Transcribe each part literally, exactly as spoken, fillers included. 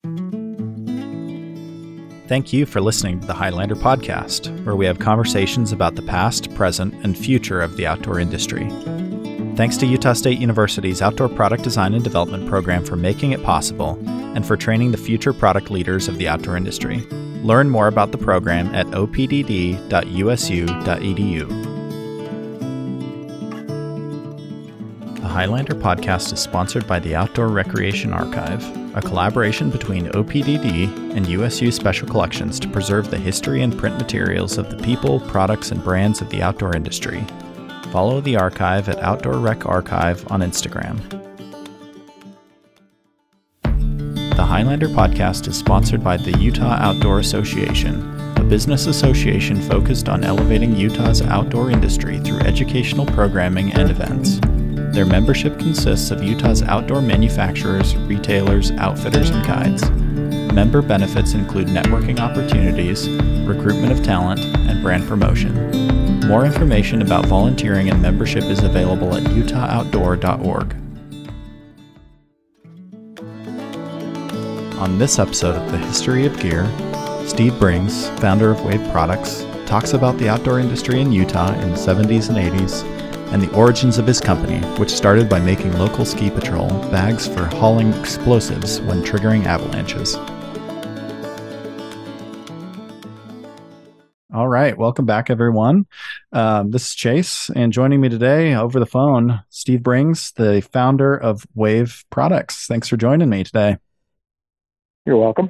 Thank you for listening to the Highlander Podcast, where we have conversations about the past, present, and future of the outdoor industry. Thanks to Utah State University's Outdoor Product Design and Development program for making it possible and for training the future product leaders of the outdoor industry. Learn more about the program at o p d d dot u s u dot e d u. The Highlander Podcast is sponsored by the Outdoor Recreation Archive, a collaboration between O P D D and U S U Special Collections to preserve the history and print materials of the people, products, and brands of the outdoor industry. Follow the archive at Outdoor Rec Archive on Instagram. The Highlander Podcast is sponsored by the Utah Outdoor Association, a business association focused on elevating Utah's outdoor industry through educational programming and events. Their membership consists of Utah's outdoor manufacturers, retailers, outfitters, and guides. Member benefits include networking opportunities, recruitment of talent, and brand promotion. More information about volunteering and membership is available at utah outdoor dot org. On this episode of The History of Gear, Steve Brings, founder of Wave Products, talks about the outdoor industry in Utah in the seventies and eighties, and the origins of his company, which started by making local ski patrol bags for hauling explosives when triggering avalanches. All right, welcome back, everyone. Um, this is Chase, and joining me today over the phone, Steve Brings, the founder of Wave Products. Thanks for joining me today. You're welcome.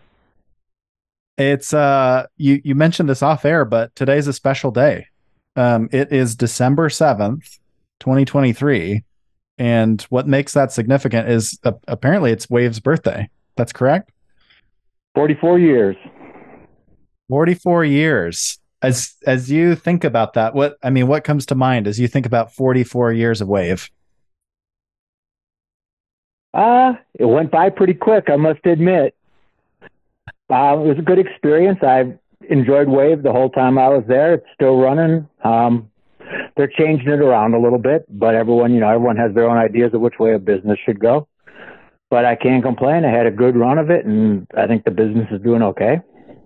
It's uh, you. You mentioned this off air, but today's a special day. Um, it is December seventh, twenty twenty-three, and what makes that significant is uh, apparently it's Wave's birthday. That's correct? forty-four years. forty-four years. As as you think about that, what I mean, what comes to mind as you think about forty-four years of Wave? Uh, it went by pretty quick, I must admit. Uh, it was a good experience. I enjoyed Wave the whole time I was there. It's still running. Um, they're changing it around a little bit, but everyone, you know, everyone has their own ideas of which way a business should go. But I can't complain. I had a good run of it, and I think the business is doing okay.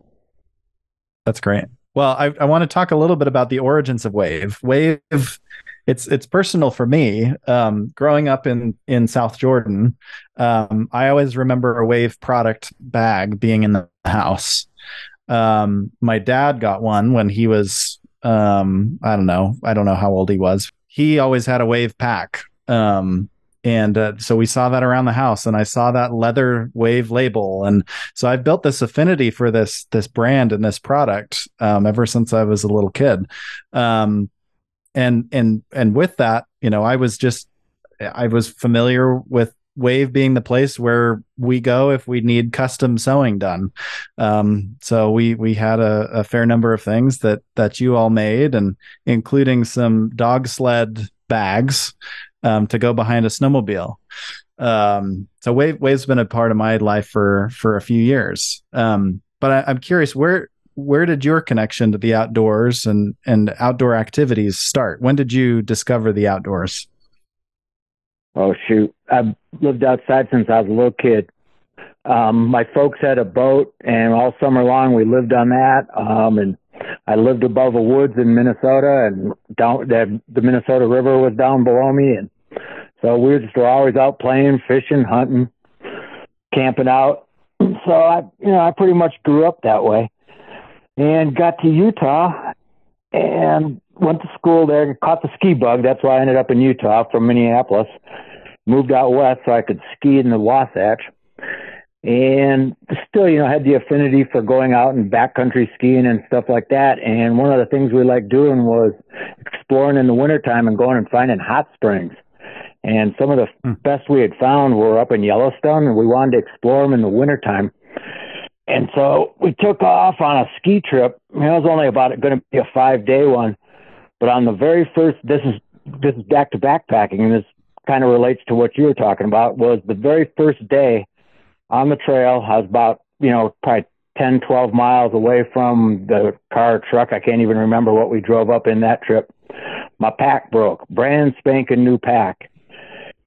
That's great. Well, I, I want to talk a little bit about the origins of Wave. Wave, it's it's personal for me. Um, growing up in, in South Jordan, um, I always remember a Wave product bag being in the house. Um, my dad got one when he was, um, I don't know, I don't know how old he was. He always had a Wave pack. Um, and, uh, so we saw that around the house, and I saw that leather Wave label. And so I've built this affinity for this, this brand and this product, um, ever since I was a little kid. Um, and, and, and with that, you know, I was just, I was familiar with Wave being the place where we go if we need custom sewing done. Um, so we we had a, a fair number of things that that you all made, and including some dog sled bags um, to go behind a snowmobile. Um, so Wave Wave's been a part of my life for for a few years. Um, but I, I'm curious, where where did your connection to the outdoors and and outdoor activities start? When did you discover the outdoors? Oh, shoot. I've lived outside since I was a little kid. Um, my folks had a boat, and all summer long we lived on that. Um, and I lived above the woods in Minnesota, and down the, the Minnesota River was down below me. And so we just were always out playing, fishing, hunting, camping out. So I, you know, I pretty much grew up that way, and got to Utah and went to school there, caught the ski bug. That's why I ended up in Utah from Minneapolis. Moved out west so I could ski in the Wasatch. And still, you know, had the affinity for going out and backcountry skiing and stuff like that. And one of the things we liked doing was exploring in the wintertime and going and finding hot springs. And some of the mm. best we had found were up in Yellowstone, and we wanted to explore them in the wintertime. And so we took off on a ski trip. I mean, it was only about going to be a five-day one. But on the very first, this is this is back to backpacking, and this kind of relates to what you were talking about, was the very first day on the trail. I was about, you know, probably ten, twelve miles away from the car or truck. I can't even remember what we drove up in that trip. My pack broke, brand spanking new pack.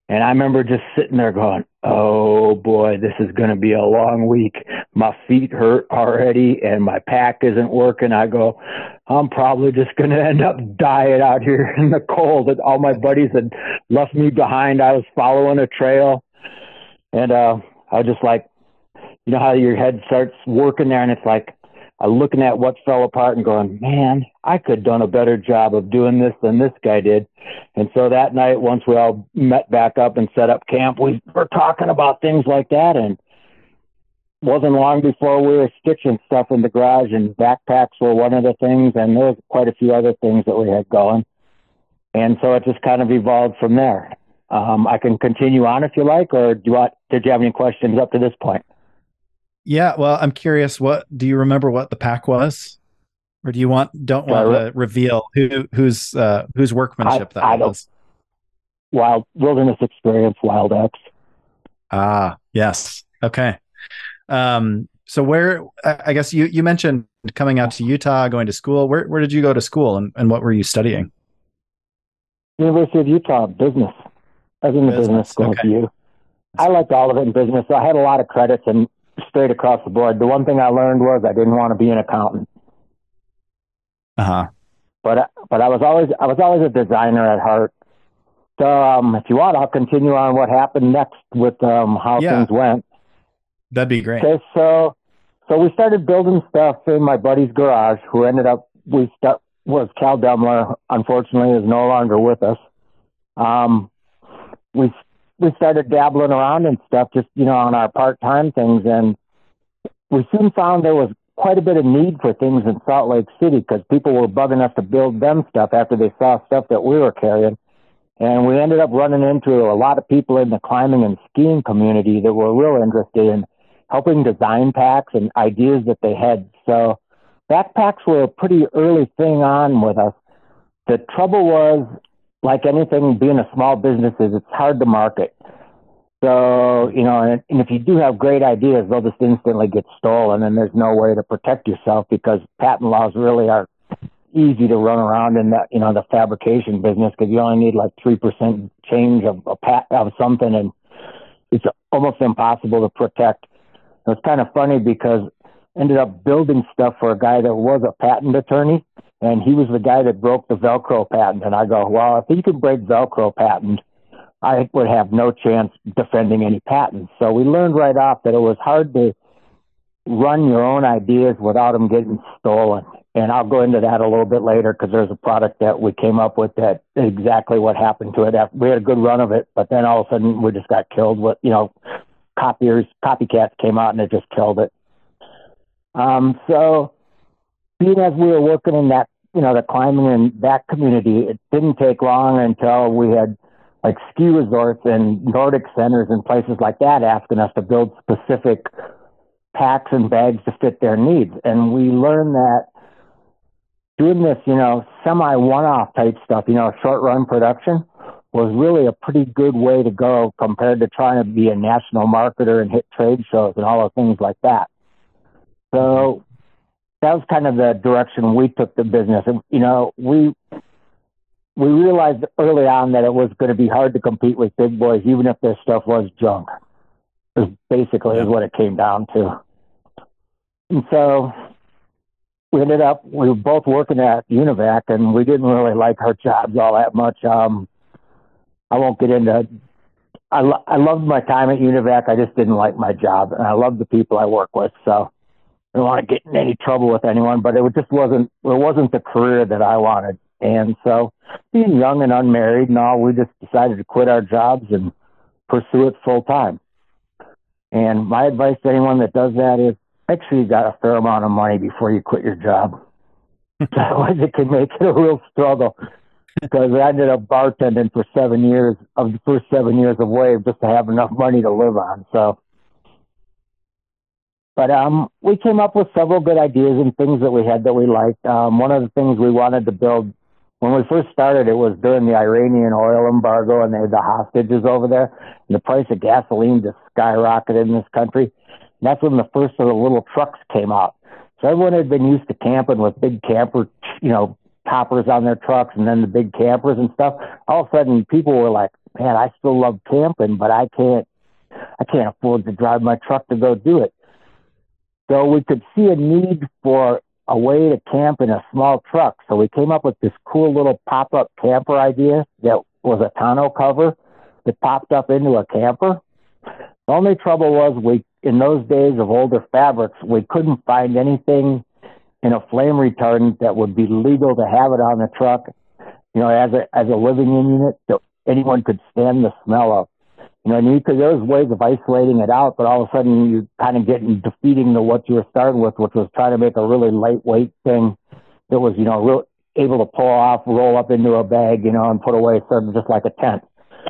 And I remember just sitting there going, oh boy, this is going to be a long week. My feet hurt already and my pack isn't working. I go, I'm probably just going to end up dying out here in the cold. And all my buddies had left me behind. I was following a trail. And uh, I was just like, you know how your head starts working there and it's like, I'm looking at what fell apart and going, man, I could have done a better job of doing this than this guy did. And so that night, once we all met back up and set up camp, we were talking about things like that. And wasn't long before we were stitching stuff in the garage, and backpacks were one of the things. And there was quite a few other things that we had going. And so it just kind of evolved from there. Um, I can continue on if you like, or do you want, did you have any questions up to this point? Yeah, well, I'm curious. What do you remember? What the pack was, or do you want don't want to reveal who whose uh, whose workmanship I, that I was? Wild Wilderness Experience, Wild X. Ah, yes. Okay. Um. So where? I guess you you mentioned coming out to Utah, going to school. Where where did you go to school, and, and what were you studying? University of Utah, business. I was in the business, business school okay. with you. I liked all of it in business. So I had a lot of credits and. Straight across the board. The one thing I learned was I didn't want to be an accountant. Uh huh. But but I was always I was always a designer at heart. So um, if you want, I'll continue on what happened next with um, how yeah. things went. That'd be great. Okay, so so we started building stuff in my buddy's garage, who ended up we st- was Cal Demler. Unfortunately, is no longer with us. Um, we. We started dabbling around and stuff, just, you know, on our part-time things. And we soon found there was quite a bit of need for things in Salt Lake City because people were bugging us to build them stuff after they saw stuff that we were carrying. And we ended up running into a lot of people in the climbing and skiing community that were real interested in helping design packs and ideas that they had. So backpacks were a pretty early thing on with us. The trouble was, like anything, being a small business is, it's hard to market. So, you know, and, and if you do have great ideas, they'll just instantly get stolen, and there's no way to protect yourself because patent laws really are easy to run around in that, you know, the fabrication business because you only need like three percent change of a pat of something, and it's almost impossible to protect. It's kind of funny because I ended up building stuff for a guy that was a patent attorney. And he was the guy that broke the Velcro patent. And I go, well, if he could break Velcro patent, I would have no chance defending any patents. So we learned right off that it was hard to run your own ideas without them getting stolen. And I'll go into that a little bit later because there's a product that we came up with that exactly what happened to it. We had a good run of it, but then all of a sudden we just got killed with, you know, copiers, copycats came out and it just killed it. Um, so... Being as we were working in that, you know, the climbing and that community, it didn't take long until we had like ski resorts and Nordic centers and places like that asking us to build specific packs and bags to fit their needs. And we learned that doing this, you know, semi one-off type stuff, you know, short run production was really a pretty good way to go compared to trying to be a national marketer and hit trade shows and all the things like that. So that was kind of the direction we took the business. And, you know, we we realized early on that it was going to be hard to compete with big boys, even if their stuff was junk. It was basically yeah. is what it came down to. And so we ended up, we were both working at Univac, and we didn't really like our jobs all that much. Um, I won't get into, I, lo- I loved my time at Univac. I just didn't like my job, and I loved the people I work with. So I don't want to get in any trouble with anyone, but it just wasn't, it wasn't the career that I wanted. And so being young and unmarried and all, we just decided to quit our jobs and pursue it full time. And my advice to anyone that does that is make sure you got a fair amount of money before you quit your job. Otherwise it can make it a real struggle. Because I ended up bartending for seven years of the first seven years of Wave just to have enough money to live on. So, but um, we came up with several good ideas and things that we had that we liked. Um, one of the things we wanted to build when we first started, it was during the Iranian oil embargo, and they had the hostages over there, and the price of gasoline just skyrocketed in this country. And that's when the first of the little trucks came out. So everyone had been used to camping with big camper, you know, toppers on their trucks and then the big campers and stuff. All of a sudden, people were like, man, I still love camping, but I can't, I can't afford to drive my truck to go do it. So we could see a need for a way to camp in a small truck. So we came up with this cool little pop-up camper idea that was a tonneau cover that popped up into a camper. The only trouble was we, in those days of older fabrics, we couldn't find anything in a flame retardant that would be legal to have it on the truck, you know, as a, as a living in unit that anyone could stand the smell of. You know, because there was ways of isolating it out, but all of a sudden you kind of get defeating the what you were starting with, which was trying to make a really lightweight thing that was, you know, real, able to pull off, roll up into a bag, you know, and put away sort of just like a tent.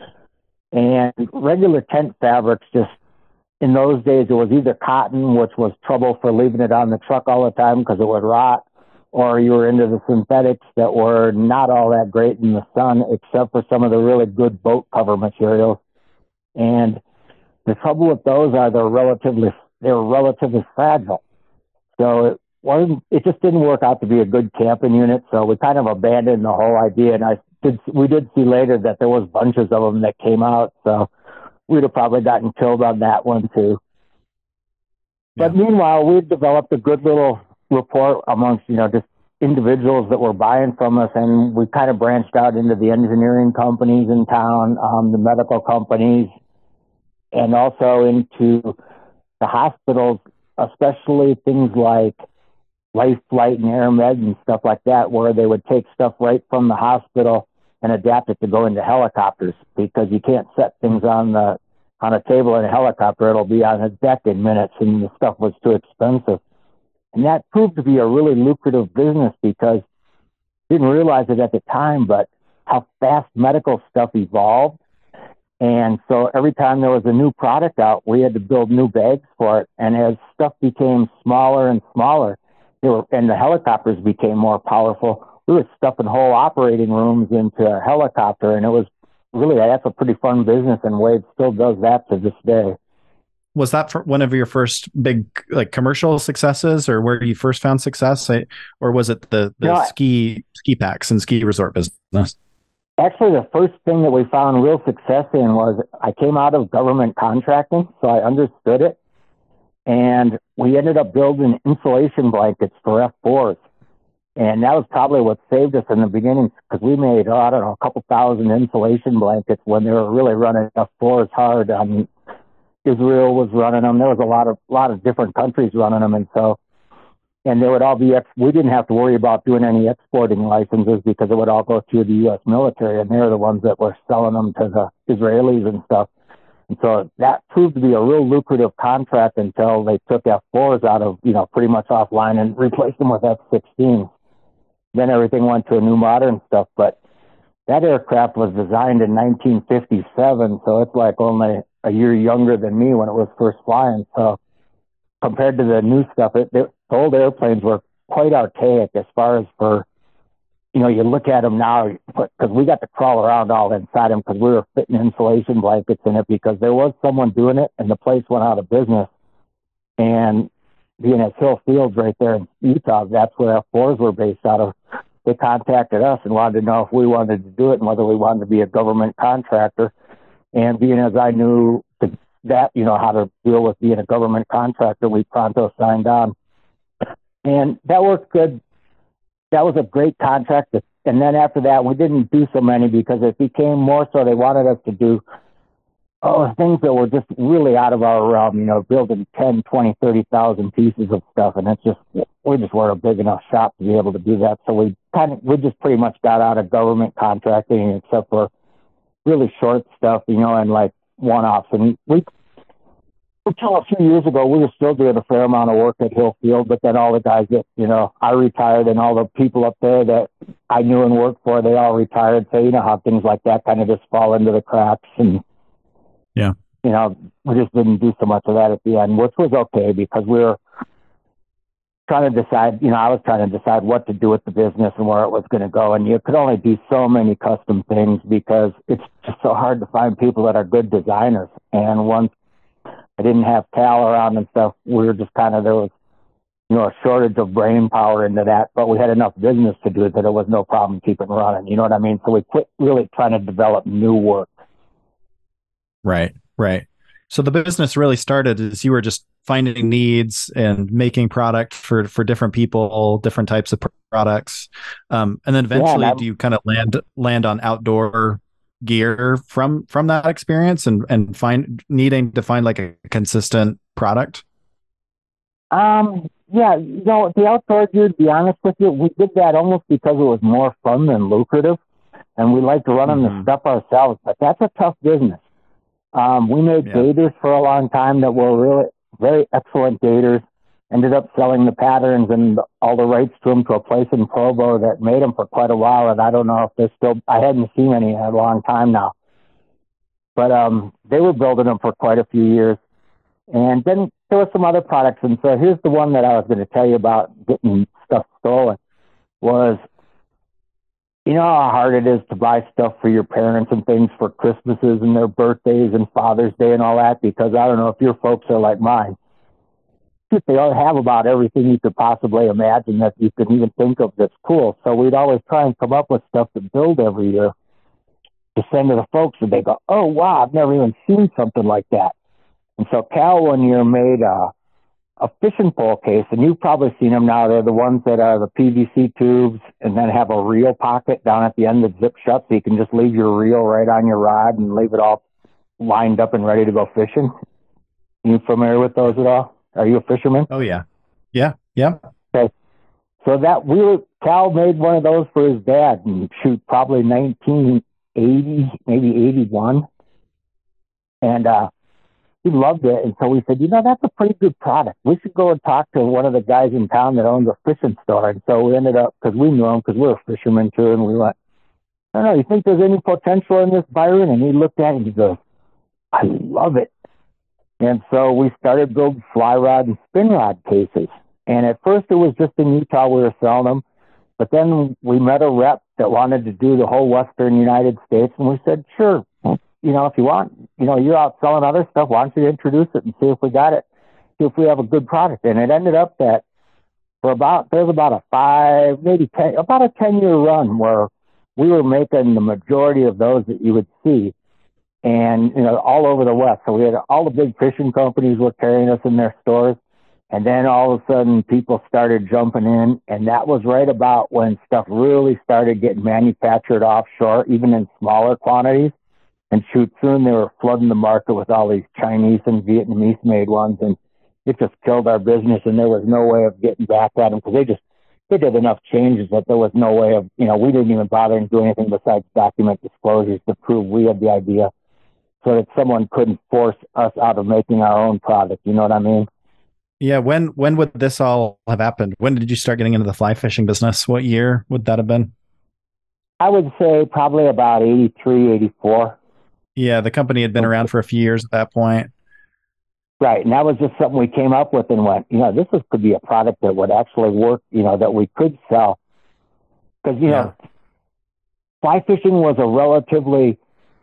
And regular tent fabrics, just in those days, it was either cotton, which was trouble for leaving it on the truck all the time because it would rot, or you were into the synthetics that were not all that great in the sun, except for some of the really good boat cover materials. And the trouble with those are they're relatively they're relatively fragile. So it wasn't it just didn't work out to be a good camping unit. So we kind of abandoned the whole idea. And I did we did see later that there was bunches of them that came out. So we'd have probably gotten killed on that one too. Yeah. But meanwhile, we developed a good little rapport amongst, you know, just individuals that were buying from us, and we kind of branched out into the engineering companies in town, um, the medical companies, and also into the hospitals, especially things like Life Flight and AirMed and stuff like that, where they would take stuff right from the hospital and adapt it to go into helicopters, because you can't set things on the on a table in a helicopter. It'll be on a deck in minutes, and the stuff was too expensive. And that proved to be a really lucrative business, because I didn't realize it at the time, but how fast medical stuff evolved. And so every time there was a new product out, we had to build new bags for it. And as stuff became smaller and smaller, they were, and the helicopters became more powerful, we were stuffing whole operating rooms into a helicopter. And it was really, that's a pretty fun business, and Wave still does that to this day. Was that for one of your first big like commercial successes, or where you first found success, or was it the, the no, ski ski packs and ski resort business? Actually, the first thing that we found real success in was I came out of government contracting, so I understood it. And we ended up building insulation blankets for F fours. And that was probably what saved us in the beginning, because we made, oh, I don't know, a couple thousand insulation blankets when they were really running F fours hard. I mean, Israel was running them. There was a lot of lot of different countries running them. And so, and they would all be, ex- we didn't have to worry about doing any exporting licenses, because it would all go through the U S military, and they're the ones that were selling them to the Israelis and stuff. And so that proved to be a real lucrative contract until they took F fours out of, you know, pretty much offline and replaced them with F sixteens. Then everything went to a new modern stuff. But that aircraft was designed in nineteen fifty-seven, so it's like only a year younger than me when it was first flying. So compared to the new stuff, it, the old airplanes were quite archaic as far as for, you know, you look at them now, because we got to crawl around all inside them because we were fitting insulation blankets in it, because there was someone doing it and the place went out of business. And being at Hill Fields right there in Utah, that's where F fours were based out of. They contacted us and wanted to know if we wanted to do it and whether we wanted to be a government contractor. And being as I knew that, you know, how to deal with being a government contractor, we pronto signed on. And that worked good. That was a great contract. And then after that, we didn't do so many, because it became more so they wanted us to do oh, things that were just really out of our realm, you know, building ten, twenty, thirty thousand pieces of stuff. And it's just, we just weren't a big enough shop to be able to do that. So we kind of, we just pretty much got out of government contracting, except for really short stuff, you know, and like one-offs. And we, until a few years ago, we were still doing a fair amount of work at Hill Field, but then all the guys that, you know, I retired, and all the people up there that I knew and worked for, they all retired. So you know how things like that kind of just fall into the cracks. And, yeah, you know, we just didn't do so much of that at the end, which was okay, because we were trying to decide, you know, I was trying to decide what to do with the business and where it was going to go. And you could only do so many custom things, because it's just so hard to find people that are good designers. And once I didn't have Cal around and stuff, we were just kind of, there was, you know, a shortage of brain power into that, but we had enough business to do it that it was no problem keeping running. You know what I mean? So we quit really trying to develop new work. Right, right. So the business really started as you were just finding needs and making product for for different people, different types of pr- products, um, and then Yeah, and eventually, I'm do you kind of land land on outdoor gear from from that experience and and find needing to find like a consistent product? Um, yeah, you know, the outdoor gear, to be honest with you, we did that almost because it was more fun than lucrative, and we liked running the Hmm. stuff ourselves. But that's a tough business. Um, we made Yeah. gators for a long time that were really very excellent gators. Ended up selling the patterns and all the rights to them to a place in Provo that made them for quite a while. And I don't know if they're still, I hadn't seen any in a long time now, but um, they were building them for quite a few years. And then there were some other products. And so here's the one that I was going to tell you about getting stuff stolen was, you know how hard it is to buy stuff for your parents and things for Christmases and their birthdays and Father's Day and all that? Because I don't know if your folks are like mine. They all have about everything you could possibly imagine that you could even think of that's cool. So we'd always try and come up with stuff to build every year to send to the folks, and they go, "Oh wow, I've never even seen something like that." And so Cal one year made a, a fishing pole case, and you've probably seen them now. They're the ones that are the P V C tubes and then have a reel pocket down at the end that zip shut, so you can just leave your reel right on your rod and leave it all lined up and ready to go fishing. You familiar with those at all? Are you a fisherman? Oh yeah. Yeah. Yeah. Okay. So that we were, Cal made one of those for his dad, and shoot, probably nineteen eighty, maybe eighty-one. And uh, he loved it. And so we said, you know, that's a pretty good product. We should go and talk to one of the guys in town that owns a fishing store. And so we ended up, because we knew him, because we're fishermen too, and we went, I don't know, you think there's any potential in this, Byron? And he looked at it and he goes, I love it. And so we started building fly rod and spin rod cases. And at first it was just in Utah we were selling them. But then we met a rep that wanted to do the whole Western United States. And we said, sure, you know, if you want, you know, you're out selling other stuff, why don't you introduce it and see if we got it, see if we have a good product. And it ended up that for about, there's about a five, maybe ten, about a ten year run where we were making the majority of those that you would see. And, you know, all over the West. So we had all the big fishing companies were carrying us in their stores. And then all of a sudden people started jumping in. And that was right about when stuff really started getting manufactured offshore, even in smaller quantities. And shoot, soon they were flooding the market with all these Chinese and Vietnamese made ones. And it just killed our business. And there was no way of getting back at them because they just, they did enough changes that there was no way of, you know, we didn't even bother to do anything besides document disclosures to prove we had the idea so that someone couldn't force us out of making our own product. You know what I mean? Yeah. When when would this all have happened? When did you start getting into the fly fishing business? What year would that have been? I would say probably about eighty-three, eighty-four. Yeah, the company had been around for a few years at that point. Right. And that was just something we came up with and went, you know, this is, could be a product that would actually work, you know, that we could sell. Because, you Yeah. know, fly fishing was a relatively,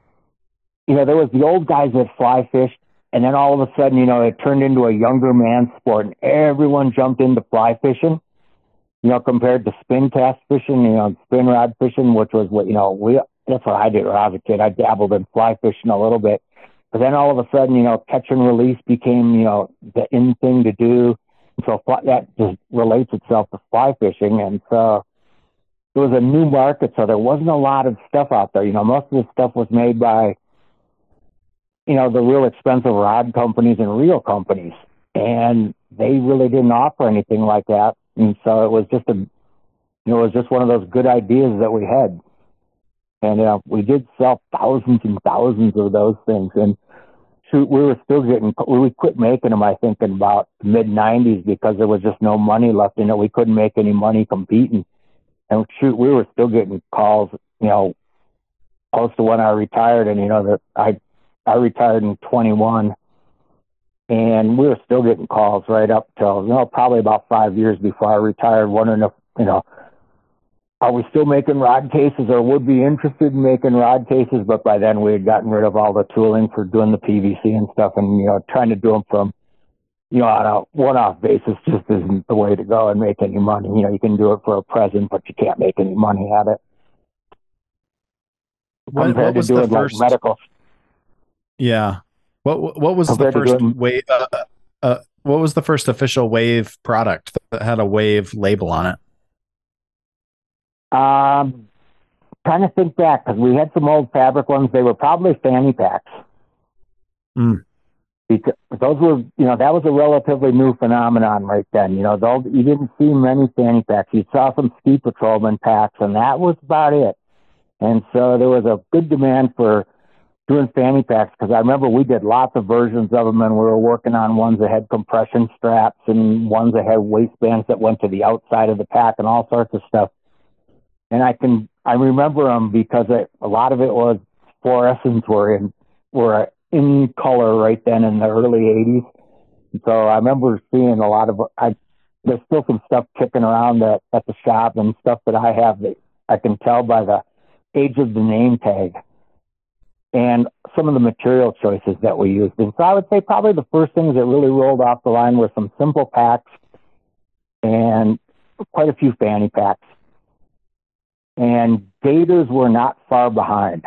you know, there was the old guys that fly fished. And then all of a sudden, you know, it turned into a younger man sport and everyone jumped into fly fishing, you know, compared to spin cast fishing, you know, spin rod fishing, which was what, you know, we, that's what I did when I was a kid. I dabbled in fly fishing a little bit. But then all of a sudden, you know, catch and release became, you know, the in thing to do. And so fly, that just relates itself to fly fishing. And so it was a new market. So there wasn't a lot of stuff out there. You know, most of the stuff was made by, you know, the real expensive rod companies and reel companies. And they really didn't offer anything like that. And so it was just a, you know, it was just one of those good ideas that we had. And uh, we did sell thousands and thousands of those things. And shoot, we were still getting, we quit making them, I think, in about the mid nineties because there was just no money left in it. We couldn't make any money competing. And shoot, we were still getting calls, you know, close to when I retired. And, you know, that I, I retired in twenty-one. And we were still getting calls right up till, you know, probably about five years before I retired, wondering if, you know, are we still making rod cases or would be interested in making rod cases? But by then we had gotten rid of all the tooling for doing the P V C and stuff, and, you know, trying to do them from, you know, on a one-off basis just isn't the way to go and make any money. You know, you can do it for a present, but you can't make any money at it What what compared to was the doing like first medical. Yeah. What what was the compared to first doing. wave? Uh, uh, what was the first official Wave product that had a Wave label on it? Um, Trying to think back because we had some old fabric ones. They were probably fanny packs. Mm. Because those were, you know, that was a relatively new phenomenon right then. You know, those, you didn't see many fanny packs. You saw some ski patrolman packs, and that was about it. And so there was a good demand for doing fanny packs because I remember we did lots of versions of them, and we were working on ones that had compression straps and ones that had waistbands that went to the outside of the pack and all sorts of stuff. And I can I remember them because it, a lot of it was fluorescents were in were in color right then in the early eighties. And so I remember seeing a lot of I there's still some stuff kicking around at, at the shop and stuff that I have that I can tell by the age of the name tag and some of the material choices that we used. And so I would say probably the first things that really rolled off the line were some simple packs and quite a few fanny packs. And Gators were not far behind.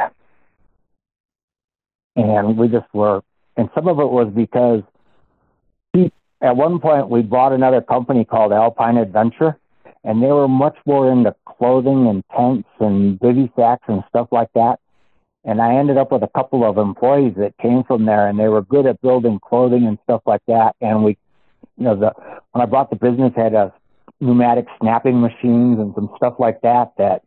And we just were, and some of it was because he, at one point we bought another company called Alpine Adventure, and they were much more into clothing and tents and bivy sacks and stuff like that. And I ended up with a couple of employees that came from there, and they were good at building clothing and stuff like that. And we, you know, the when I bought the business, had a pneumatic snapping machines and some stuff like that that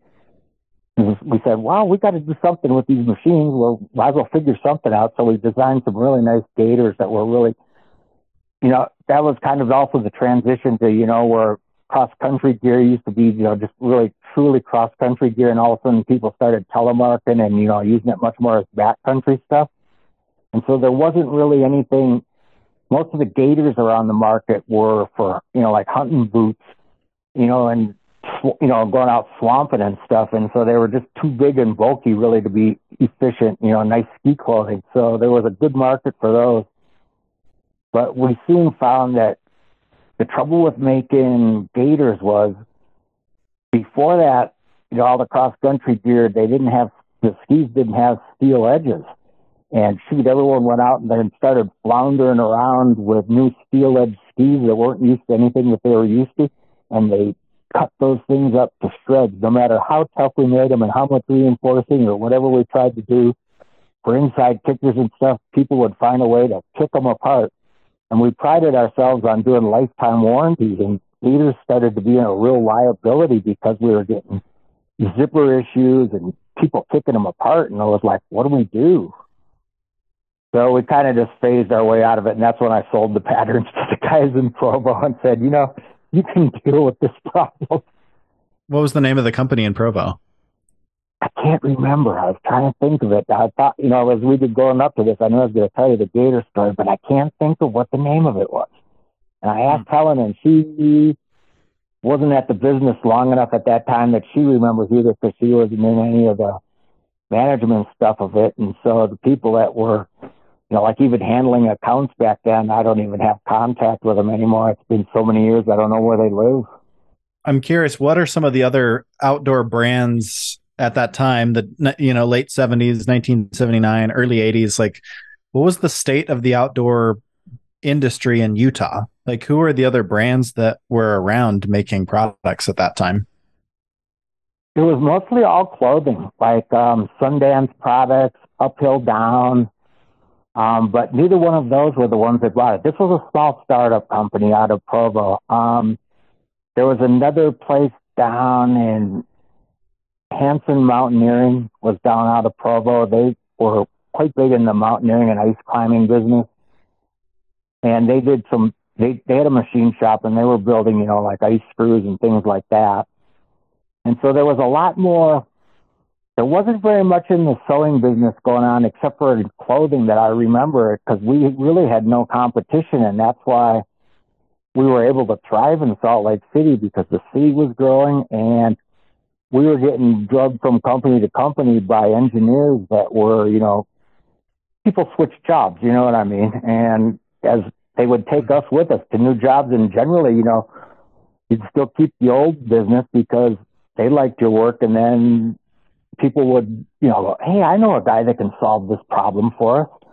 we said, wow, we got to do something with these machines. Well, might as well figure something out. So we designed some really nice Gators that were really, you know, that was kind of also the transition to, you know, where cross-country gear used to be, you know, just really truly cross-country gear. And all of a sudden people started telemarking and, you know, using it much more as backcountry stuff. And so there wasn't really anything, most of the Gators around the market were for, you know, like hunting boots, you know, and you know, going out swamping and stuff. And so they were just too big and bulky really to be efficient, you know, nice ski clothing. So there was a good market for those. But we soon found that the trouble with making Gators was before that, you know, all the cross country gear, they didn't have, the skis didn't have steel edges. And shoot, everyone went out and then started floundering around with new steel edge skis that weren't used to anything that they were used to. And they cut those things up to shreds, no matter how tough we made them and how much reinforcing or whatever we tried to do for inside kickers and stuff, people would find a way to kick them apart. And we prided ourselves on doing lifetime warranties, and leaders started to be a real liability because we were getting zipper issues and people kicking them apart. And I was like, what do we do? So we kind of just phased our way out of it. And that's when I sold the patterns to the guys in Provo and said, you know, you can deal with this problem. What was the name of the company in Provo? I can't remember. I was trying to think of it. I thought, you know, as we were going up to this, I knew I was going to tell you the Gator story, but I can't think of what the name of it was. And I asked mm. Helen, and she wasn't at the business long enough at that time that she remembers either, because she wasn't in any of the management stuff of it. And so the people that were, you know, like even handling accounts back then, I don't even have contact with them anymore. It's been so many years, I don't know where they live. I'm curious, what are some of the other outdoor brands at that time, the, you know, late seventies, nineteen seventy-nine, early eighties? Like, what was the state of the outdoor industry in Utah? Like, who are the other brands that were around making products at that time? It was mostly all clothing, like um, Sundance products, Uphill Down. Um, but neither one of those were the ones that bought it. This was a small startup company out of Provo. Um, there was another place down in Hanson Mountaineering, was down out of Provo. They were quite big in the mountaineering and ice climbing business. And they did some, they, they had a machine shop and they were building, you know, like ice screws and things like that. And so there was a lot more. There wasn't very much in the sewing business going on except for clothing that I remember, because we really had no competition, and that's why we were able to thrive in Salt Lake City, because the city was growing and we were getting drugged from company to company by engineers that were, you know, people switched jobs, you know what I mean? And as they would take us with us to new jobs, and generally, you know, you'd still keep the old business because they liked your work, and then people would, you know, hey, I know a guy that can solve this problem for us.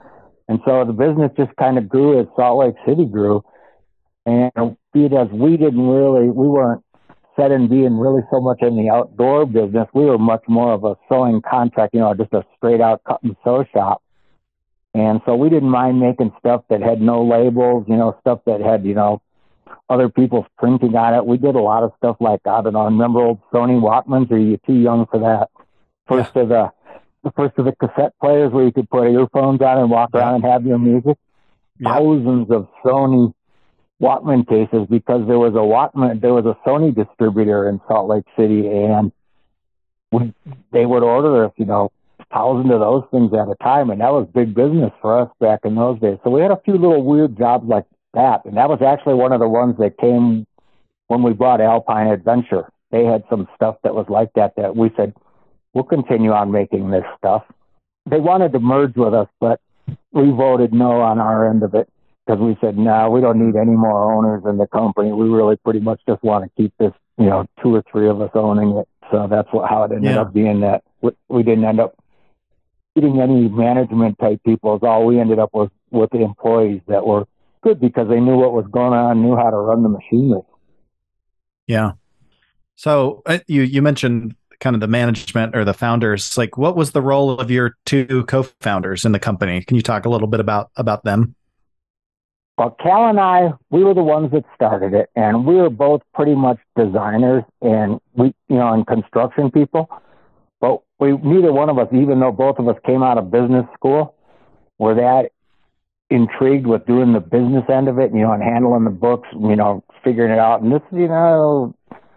And so the business just kind of grew as Salt Lake City grew. And because we didn't really, we weren't set in being really so much in the outdoor business. We were much more of a sewing contract, you know, just a straight out cut and sew shop. And so we didn't mind making stuff that had no labels, you know, stuff that had, you know, other people's printing on it. We did a lot of stuff like, I don't know, remember old Sony Walkmans, or are you too young for that? First yeah. of the, the first of the cassette players where you could put earphones on and walk yeah. around and have your music. Yeah. Thousands of Sony Walkman cases, because there was a Walkman, there was a Sony distributor in Salt Lake City, and we, they would order us, you know, thousands of those things at a time, and that was big business for us back in those days. So we had a few little weird jobs like that, and that was actually one of the ones that came when we bought Alpine Adventure. They had some stuff that was like that that we said, we'll continue on making this stuff. They wanted to merge with us, but we voted no on our end of it, because we said, no, we don't need any more owners in the company. We really pretty much just want to keep this, you know, two or three of us owning it. So that's what, how it ended yeah. up being that we, we didn't end up getting any management type people. All we ended up with, with the employees that were good because they knew what was going on, knew how to run the machinery. Yeah. So uh, you, you mentioned kind of the management or the founders. Like, what was the role of your two co-founders in the company? Can you talk a little bit about, about them? Well, Cal and I, we were the ones that started it, and we were both pretty much designers and we, you know, and construction people. But we, neither one of us, even though both of us came out of business school, were that intrigued with doing the business end of it, you know, and handling the books, you know, figuring it out. And this, you know,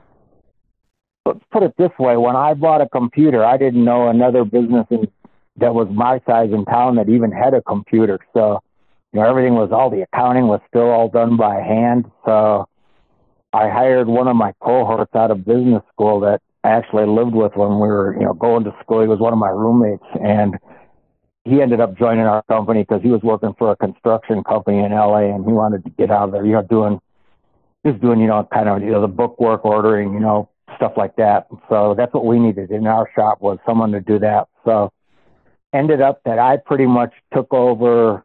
let's put it this way: when I bought a computer, I didn't know another business in, that was my size in town that even had a computer. So, you know, everything was, all the accounting was still all done by hand. So I hired one of my cohorts out of business school that I actually lived with when we were, you know, going to school. He was one of my roommates, and he ended up joining our company because he was working for a construction company in L A, and he wanted to get out of there, you know, doing, just doing, you know, kind of, you know, the book work, ordering, you know, stuff like that. So that's what we needed in our shop, was someone to do that. So ended up that I pretty much took over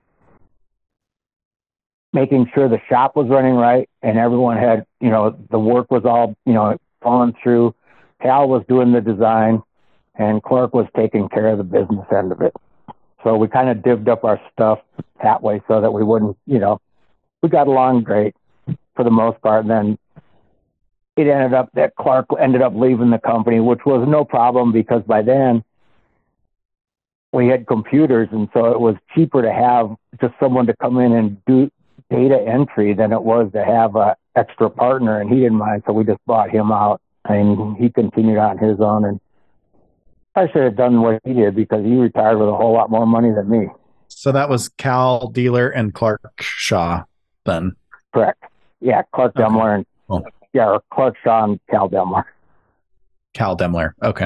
making sure the shop was running right and everyone had, you know, the work was all, you know, falling through. Cal was doing the design and Clark was taking care of the business end of it. So we kind of divvied up our stuff that way so that we wouldn't, you know, we got along great for the most part. And then it ended up that Clark ended up leaving the company, which was no problem because by then we had computers. And so it was cheaper to have just someone to come in and do data entry than it was to have a extra partner, and he didn't mind. So we just bought him out and he continued on his own. And I should have done what he did because he retired with a whole lot more money than me. So that was Cal Dealer and Clark Shaw then? Correct. Yeah, Clark okay. Demler and cool. yeah, or Clark Shaw and Cal Demler. Cal Demler. Okay.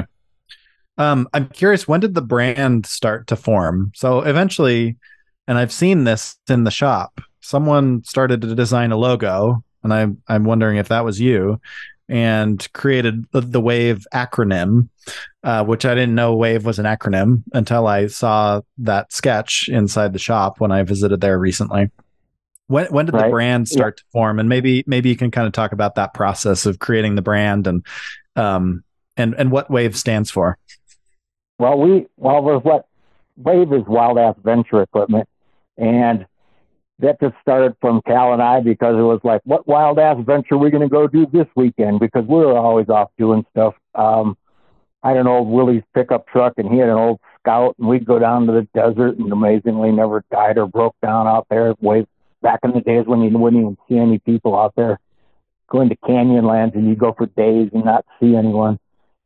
Um, I'm curious, when did the brand start to form? So eventually, and I've seen this in the shop, someone started to design a logo, and I'm I'm wondering if that was you, and created the, the WAVE acronym, uh, which I didn't know WAVE was an acronym until I saw that sketch inside the shop when I visited there recently. When when did right. the brand start yeah. to form? And maybe maybe you can kind of talk about that process of creating the brand and um and and what WAVE stands for. Well, we well, what WAVE is Wild Ass Venture Equipment, and that just started from Cal and I because it was like, what wild ass venture are we going to go do this weekend? Because we were always off doing stuff. Um, I had an old Willys pickup truck and he had an old Scout, and we'd go down to the desert and amazingly never died or broke down out there. Way back in the days when you wouldn't even see any people out there, going to Canyonlands and you go for days and not see anyone.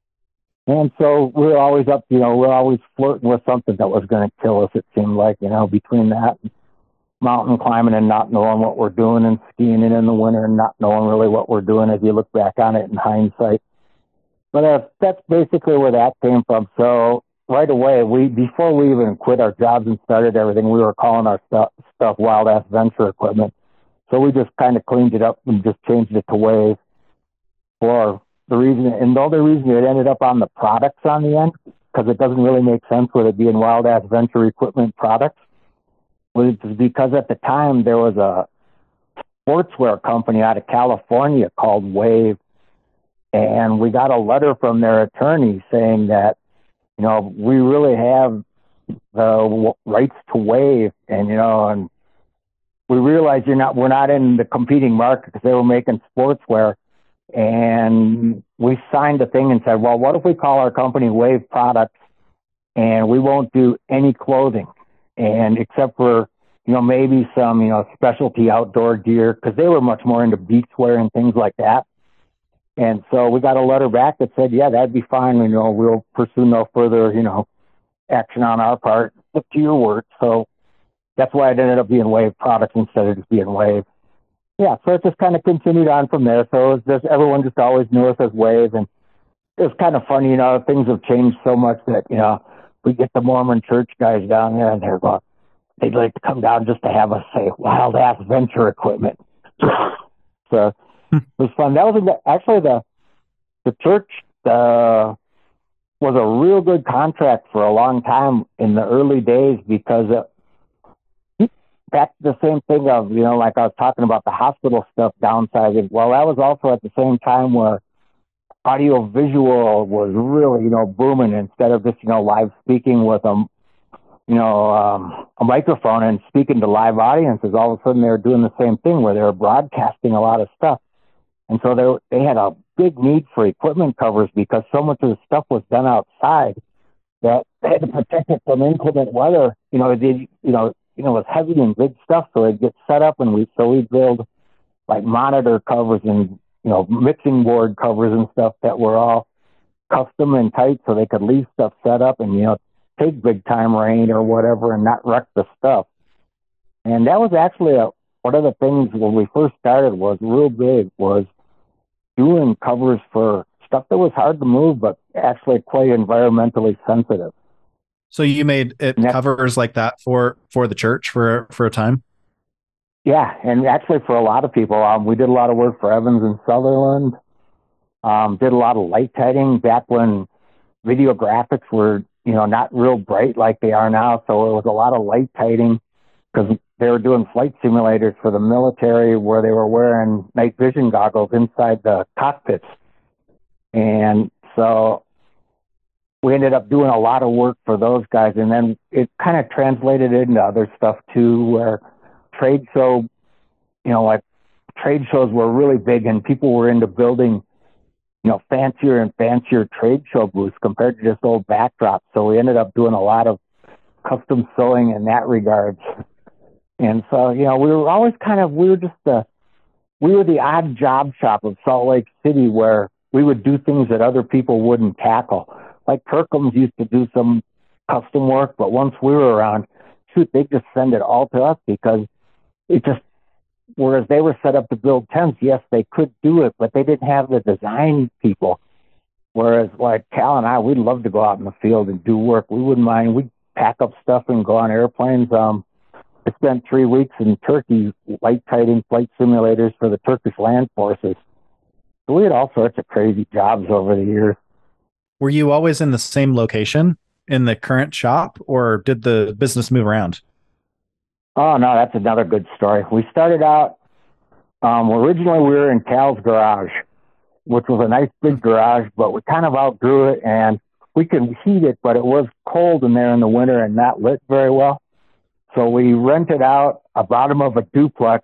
And so we were always up, you know, we we're always flirting with something that was going to kill us, it seemed like, you know, between that and mountain climbing and not knowing what we're doing, and skiing it in the winter and not knowing really what we're doing as you look back on it in hindsight. But uh, that's basically where that came from. So right away, we before we even quit our jobs and started everything, we were calling our stuff, stuff Wild Ass Venture Equipment. So we just kind of cleaned it up and just changed it to WAVE for the reason, and the other reason it ended up on the products on the end, because it doesn't really make sense with it being Wild Ass Venture Equipment products. was because at the time there was a sportswear company out of California called Wave, and we got a letter from their attorney saying that, you know, we really have the rights to Wave, and, you know, and we realized you're not, we're not in the competing market because they were making sportswear. And we signed a thing and said, well, what if we call our company Wave Products, and we won't do any clothing, and except for, you know, maybe some, you know, specialty outdoor gear, because they were much more into beach wear and things like that. And so we got a letter back that said, yeah, that'd be fine. You know, we'll pursue no further, you know, action on our part. Look to your word. So that's why it ended up being Wave Products instead of just being Wave. Yeah, so it just kind of continued on from there. So it was just, everyone just always knew us as Wave. And it was kind of funny, you know, things have changed so much that, you know, we get the Mormon church guys down there and they're going, they'd like to come down just to have us say wild ass venture equipment. So it was fun. That was actually the, the church, uh, was a real good contract for a long time in the early days, because it, that's the same thing of, you know, like I was talking about the hospital stuff downsizing. Well, that was also at the same time where audio visual was really, you know, booming. Instead of just, you know, live speaking with a, you know, um, a microphone and speaking to live audiences, all of a sudden they were doing the same thing where they were broadcasting a lot of stuff. And so they, they had a big need for equipment covers because so much of the stuff was done outside that they had to protect it from inclement weather. You know, they, you know, you know, it was heavy and big stuff, so it'd get set up, and we so we build like monitor covers and, you know, mixing board covers and stuff that were all custom and tight, so they could leave stuff set up and, you know, take big time rain or whatever and not wreck the stuff. And that was actually a, one of the things when we first started was real big was doing covers for stuff that was hard to move, but actually quite environmentally sensitive. So you made it covers like that for, for the church for, for a time? Yeah. And actually for a lot of people, um, we did a lot of work for Evans and Sutherland, um, did a lot of light lighting back when video graphics were, you know, not real bright like they are now. So it was a lot of light lighting because they were doing flight simulators for the military where they were wearing night vision goggles inside the cockpits. And so we ended up doing a lot of work for those guys. And then it kind of translated into other stuff too, where trade show, you know, like trade shows were really big and people were into building, you know, fancier and fancier trade show booths compared to just old backdrops. So we ended up doing a lot of custom sewing in that regard. And so, you know, we were always kind of, we were just the, we were the odd job shop of Salt Lake City where we would do things that other people wouldn't tackle. Like Kirkham's used to do some custom work, but once we were around, shoot, they just send it all to us because it just, whereas they were set up to build tents, yes, they could do it, but they didn't have the design people. Whereas like Cal and I, we'd love to go out in the field and do work. We wouldn't mind. We'd pack up stuff and go on airplanes. Um, I spent three weeks in Turkey light kiting flight simulators for the Turkish land forces. So we had all sorts of crazy jobs over the years. Were you always in the same location in the current shop, or did the business move around? Oh, no, that's another good story. We started out, um, originally we were in Cal's garage, which was a nice big garage, but we kind of outgrew it, and we could heat it, but it was cold in there in the winter and not lit very well. So we rented out a bottom of a duplex,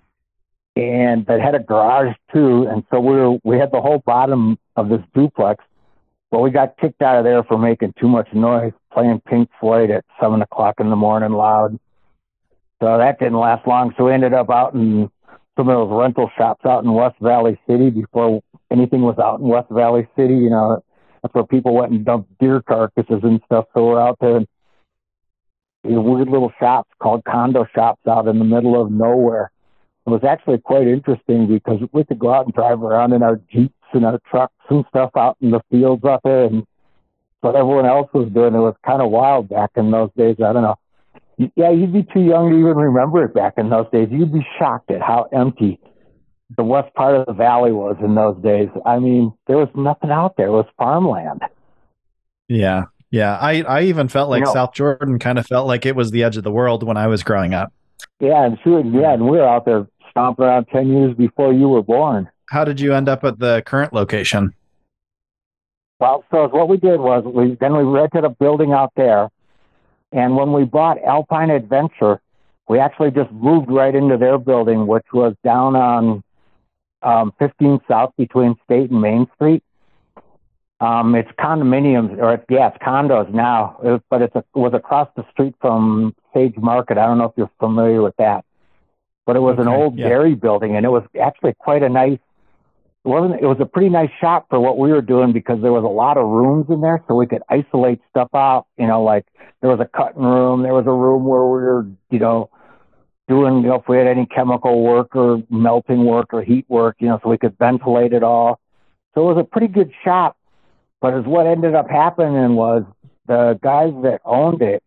and that had a garage too. And so we were, we had the whole bottom of this duplex, but we got kicked out of there for making too much noise, playing Pink Floyd at seven o'clock in the morning loud. So that didn't last long. So we ended up out in some of those rental shops out in West Valley City before anything was out in West Valley City. You know, that's where people went and dumped deer carcasses and stuff. So we're out there in these weird little shops called condo shops out in the middle of nowhere. It was actually quite interesting because we could go out and drive around in our Jeeps and our trucks and stuff out in the fields out there. And what everyone else was doing, it was kind of wild back in those days. I don't know. Yeah, you'd be too young to even remember it back in those days. You'd be shocked at how empty the west part of the valley was in those days. I mean, there was nothing out there. It was farmland. Yeah. Yeah, I, I even felt You like know, South Jordan kind of felt like it was the edge of the world when I was growing up. yeah, and sure, yeah, and we were out there stomping around ten years before you were born. How did you end up at the current location? Well, so what we did was we then we rented a building out there, and when we bought Alpine Adventure, we actually just moved right into their building, which was down on um, fifteen South between State and Main Street. Um, it's condominiums, or it's, yeah, it's condos now, it was, but it's a, it was across the street from Sage Market. I don't know if you're familiar with that, but it was Okay, an old yeah. dairy building, and it was actually quite a nice. It wasn't. It was a pretty nice shop for what we were doing because there was a lot of rooms in there, so we could isolate stuff out. You know, like there was a cutting room, there was a room where we were, you know, doing, you know, if we had any chemical work or melting work or heat work, you know, so we could ventilate it all. So it was a pretty good shop. But as what ended up happening was the guys that owned it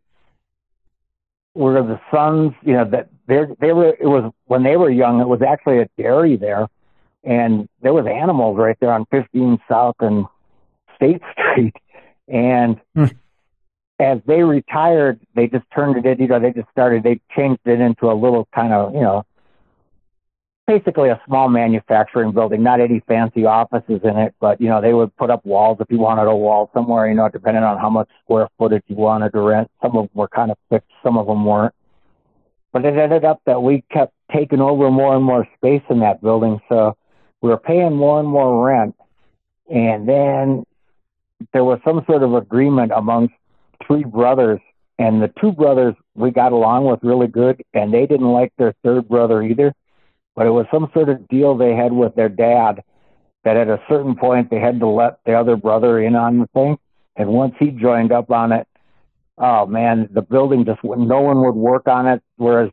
were the sons, you know, that they they were, it was when they were young, it was actually a dairy there, and there was animals right there on fifteen South and State Street. And Hmm. as they retired, they just turned it in, you know, they just started, they changed it into a little kind of, you know, basically a small manufacturing building, not any fancy offices in it, but, you know, they would put up walls if you wanted a wall somewhere, you know, depending on how much square footage you wanted to rent. Some of them were kind of fixed, some of them weren't. But it ended up that we kept taking over more and more space in that building, so we were paying more and more rent. And then there was some sort of agreement amongst three brothers, and the two brothers we got along with really good, and they didn't like their third brother either. But it was some sort of deal they had with their dad that at a certain point they had to let the other brother in on the thing. And once he joined up on it, oh man, the building just, no one would work on it. Whereas,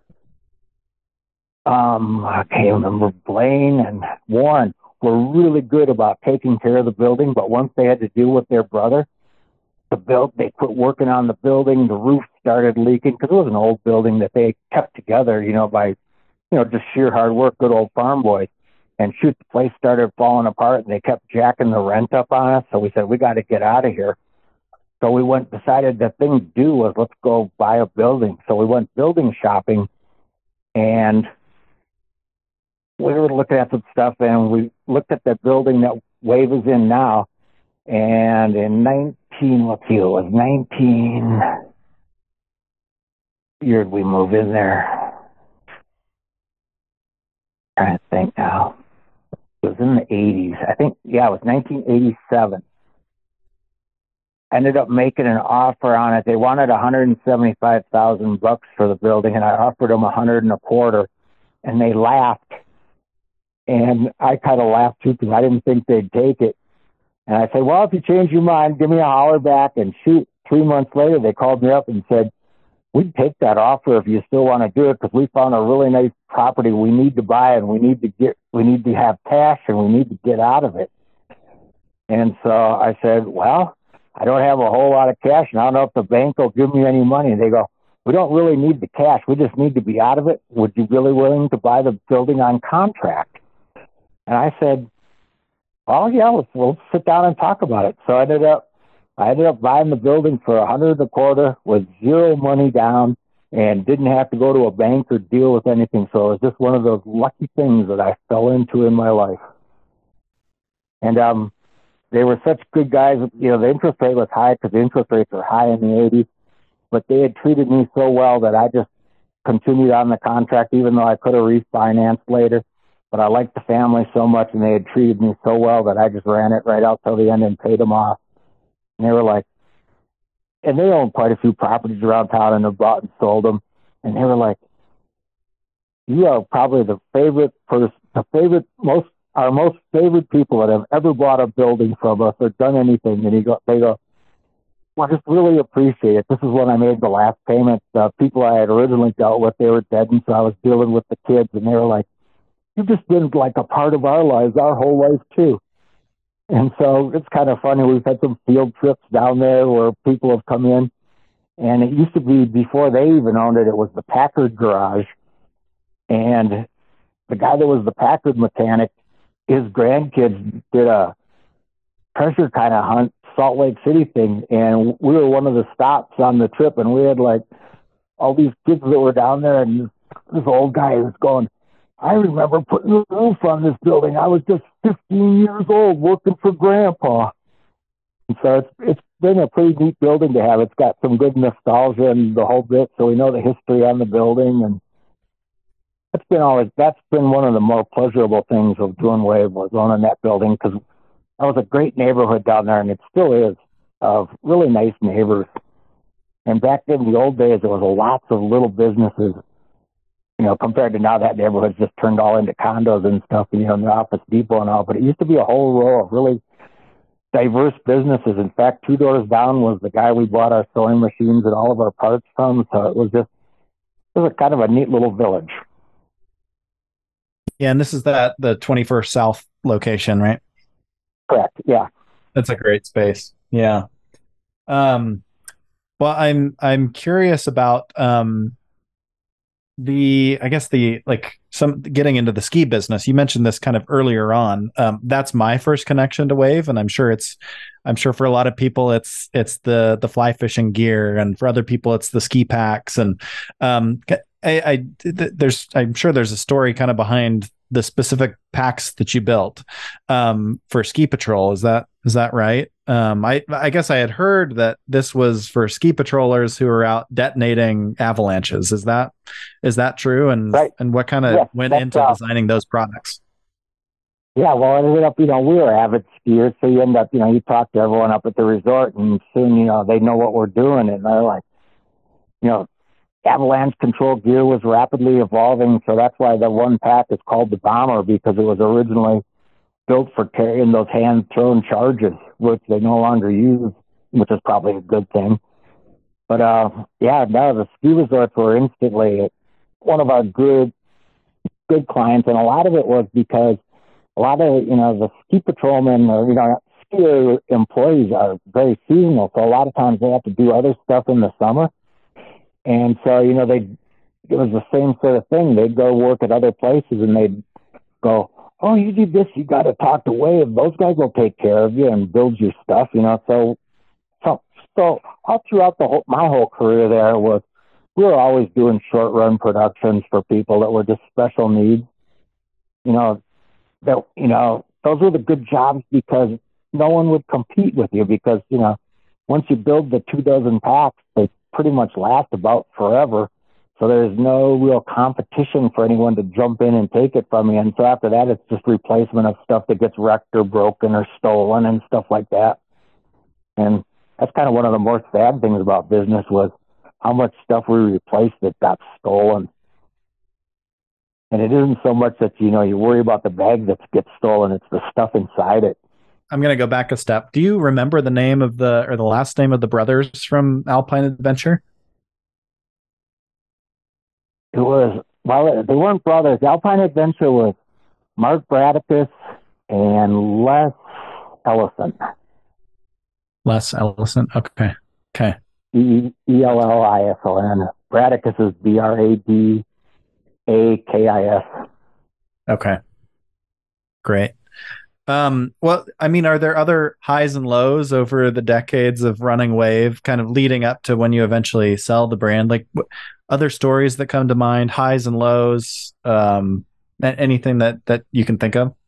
um, I can't remember, Blaine and Warren were really good about taking care of the building. But once they had to deal with their brother, the build, they quit working on the building. The roof started leaking because it was an old building that they kept together, you know, by, you know, just sheer hard work, good old farm boys. And shoot, the place started falling apart, and they kept jacking the rent up on us. So we said, we got to get out of here. So we went, decided the thing to do was let's go buy a building. So we went building shopping, and we were looking at some stuff, and we looked at the building that Wave is in now. And in nineteen, let's see, it was nineteen, year did we move in there? Trying to think now. It was in the eighties. I think, yeah, it was nineteen eighty-seven. Ended up making an offer on it. They wanted one hundred seventy-five thousand bucks for the building, and I offered them a hundred and a quarter, and they laughed. And I kind of laughed too because I didn't think they'd take it. And I said, well, if you change your mind, give me a holler back. And shoot, three months later, they called me up and said, we'd take that offer if you still want to do it, because we found a really nice property we need to buy, and we need to get, we need to have cash, and we need to get out of it. And so I said, well, I don't have a whole lot of cash, and I don't know if the bank will give me any money. And they go, we don't really need the cash. We just need to be out of it. Would you really willing to buy the building on contract? And I said, oh yeah, let's, we'll sit down and talk about it. So I ended up, I ended up buying the building for a hundred and a quarter with zero money down, and didn't have to go to a bank or deal with anything. So it was just one of those lucky things that I fell into in my life. And um, they were such good guys. You know, the interest rate was high because the interest rates were high in the eighties, but they had treated me so well that I just continued on the contract, even though I could have refinanced later. But I liked the family so much, and they had treated me so well that I just ran it right out till the end and paid them off. And they were like, and they own quite a few properties around town, and have bought and sold them. And they were like, you are probably the favorite person, the favorite, most, our most favorite people that have ever bought a building from us or done anything. And he go, they go, well, I just really appreciate it. This is when I made the last payment. The people I had originally dealt with, they were dead, and so I was dealing with the kids, and they were like, you've just been like a part of our lives, our whole life too. And so it's kind of funny. We've had some field trips down there where people have come in, and it used to be, before they even owned it, it was the Packard garage. And the guy that was the Packard mechanic, his grandkids did a treasure kind of hunt Salt Lake City thing, and we were one of the stops on the trip, and we had like all these kids that were down there, and this, this old guy was going, I remember putting the roof on this building. I was just fifteen years old working for Grandpa. And so it's it's been a pretty neat building to have. It's got some good nostalgia and the whole bit, so we know the history on the building, and that's been always that's been one of the more pleasurable things of doing Wave, was owning that building, because that was a great neighborhood down there, and it still is, of really nice neighbors. And back in the old days, there was lots of little businesses, you know, compared to now that neighborhood's just turned all into condos and stuff, you know, the Office Depot and all. But it used to be a whole row of really diverse businesses. In fact, two doors down was the guy we bought our sewing machines and all of our parts from. So it was just, it was a kind of a neat little village. Yeah, and this is that the twenty-first South location, right? Correct. Yeah. That's a great space. Yeah. Um, well, I'm I'm curious about um, the I guess the like some getting into the ski business. You mentioned this kind of earlier on. Um, that's my first connection to Wave, and I'm sure it's I'm sure for a lot of people it's it's the the fly fishing gear, and for other people it's the ski packs. And um, I, I there's I'm sure there's a story kind of behind the specific packs that you built um, for Ski Patrol. Is that is that right? Um, I I guess I had heard that this was for ski patrollers who are out detonating avalanches. Is that is that true? And right. and what kind of yes, went into uh, designing those products? Yeah, well, it ended up, you know, we were avid skiers, so you end up, you know, you talk to everyone up at the resort, and soon, you know, they know what we're doing, and they're like, you know, avalanche control gear was rapidly evolving, so that's why the one pack is called the Bomber, because it was originally built for carrying those hand-thrown charges, which they no longer use, which is probably a good thing. But, uh, yeah, no, the ski resorts were instantly one of our good, good clients, and a lot of it was because a lot of, you know, the ski patrolmen or, you know, ski employees are very seasonal, so a lot of times they have to do other stuff in the summer. And so, you know, they it was the same sort of thing. They'd go work at other places, and they'd go, oh, you do this, you got to talk to Wave. Those guys will take care of you and build your stuff, you know. So, so, so all throughout the whole, my whole career there was, we were always doing short run productions for people that were just special needs. You know, that, you know, those were the good jobs because no one would compete with you, because, you know, once you build the two dozen packs, they pretty much last about forever. So there's no real competition for anyone to jump in and take it from you. And so after that, it's just replacement of stuff that gets wrecked or broken or stolen and stuff like that. And that's kind of one of the more sad things about business, was how much stuff we replaced that got stolen. And it isn't so much that, you know, you worry about the bag that gets stolen, it's the stuff inside it. I'm going to go back a step. Do you remember the name of the, or the last name of the brothers from Alpine Adventure? It was, well, they weren't brothers. Alpine Adventure was Mark Bradicus and Les Ellison. Les Ellison. Okay. Okay. E L L I S O N. Bradicus is B R A D A K I S. Okay. Great. Um, well, I mean, are there other highs and lows over the decades of running Wave, kind of leading up to when you eventually sell the brand? Like what, other stories that come to mind, highs and lows, um, anything that, that you can think of?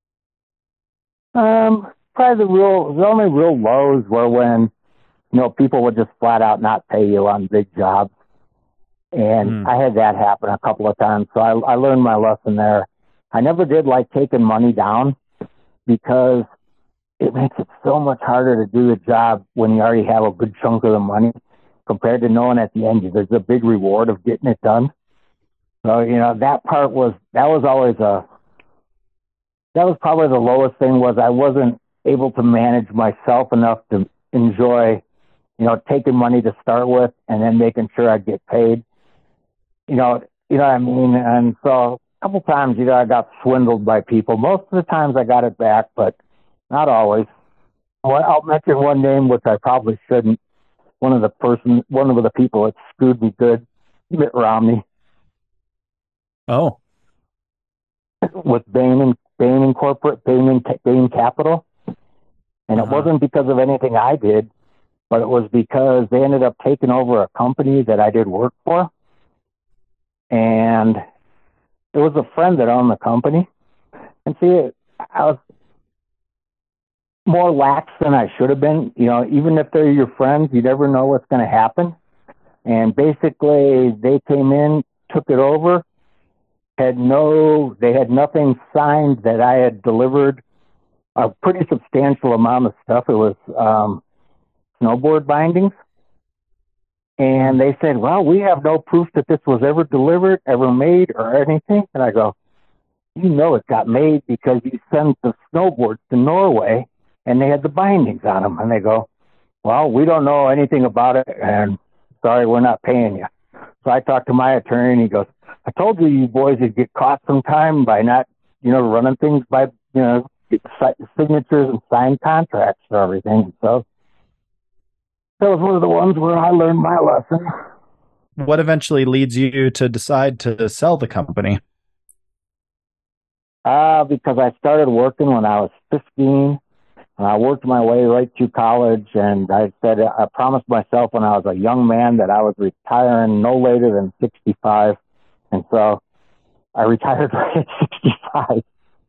Um, probably the real, the only real lows were when, you know, people would just flat out not pay you on big jobs. And mm. I had that happen a couple of times. So I, I learned my lesson there. I never did like taking money down, because it makes it so much harder to do a job when you already have a good chunk of the money, compared to knowing at the end there's a big reward of getting it done. So, you know, that part was, that was always a, that was probably the lowest thing, was I wasn't able to manage myself enough to enjoy, you know, taking money to start with and then making sure I'd get paid. You know, you know what I mean? And so a couple times, you know, I got swindled by people. Most of the times I got it back, but not always. Well, I'll mention one name, which I probably shouldn't. One of the person, one of the people that screwed me good, Mitt Romney. Oh. With Bain and Bain Incorporate, Bain and Bain Capital. And Uh-huh. it wasn't because of anything I did, but it was because they ended up taking over a company that I did work for. And it was a friend that owned the company. And see, I was more lax than I should have been. You know, even if they're your friends, you never know what's going to happen. And basically, they came in, took it over, had no, they had nothing signed that I had delivered a pretty substantial amount of stuff. It was um, snowboard bindings. And they said, well, we have no proof that this was ever delivered, ever made, or anything. And I go, you know it got made because you sent the snowboards to Norway, and they had the bindings on them. And they go, well, we don't know anything about it, and sorry, we're not paying you. So I talked to my attorney, and he goes, I told you you boys would get caught sometime by not, you know, running things by, you know, signatures and signed contracts for everything. So that was one of the ones where I learned my lesson. What eventually leads you to decide to sell the company? Uh, because I started working when I was fifteen, and I worked my way right through college, and I said, I promised myself when I was a young man that I was retiring no later than sixty-five, and so I retired right at sixty-five.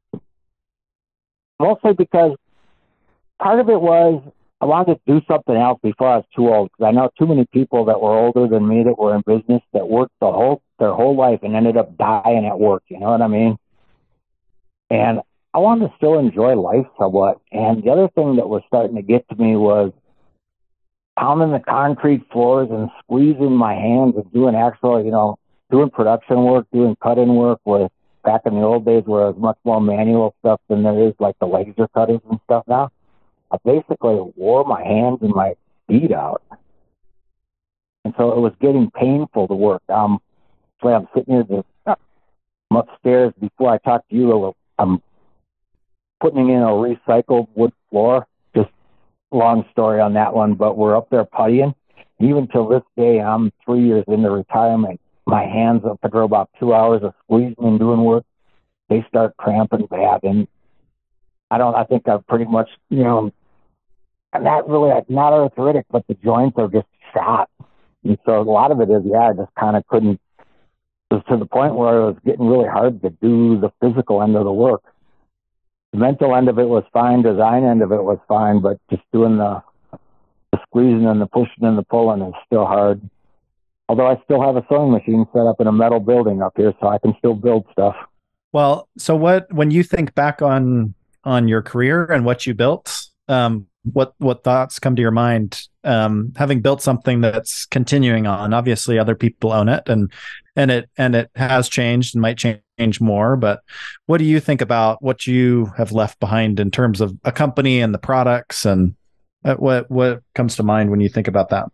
Mostly because part of it was I wanted to do something else before I was too old, because I know too many people that were older than me that were in business that worked the whole their whole life and ended up dying at work, you know what I mean? And I wanted to still enjoy life somewhat. And the other thing that was starting to get to me was pounding the concrete floors and squeezing my hands and doing actual, you know, doing production work, doing cut-in work with back in the old days where it was much more manual stuff than there is like the laser cutters and stuff now. I basically wore my hands and my feet out. And so it was getting painful to work. Um, so I'm sitting here, just, I'm upstairs before I talk to you. I'm putting in a recycled wood floor. Just long story on that one, but we're up there puttying. Even till this day, I'm three years into retirement. My hands, after about two hours of squeezing and doing work, they start cramping bad. And I don't, I think I've pretty much, you know, I'm not really, not arthritic, but the joints are just shot. And so a lot of it is, yeah, I just kind of couldn't, it was to the point where it was getting really hard to do the physical end of the work. The mental end of it was fine, design end of it was fine, but just doing the, the squeezing and the pushing and the pulling is still hard. Although I still have a sewing machine set up in a metal building up here, so I can still build stuff. Well, so what, when you think back on, on your career and what you built, um, what, what thoughts come to your mind, um, having built something that's continuing on? Obviously other people own it, and, and it, and it has changed and might change more, but what do you think about what you have left behind in terms of a company and the products, and what, what comes to mind when you think about that?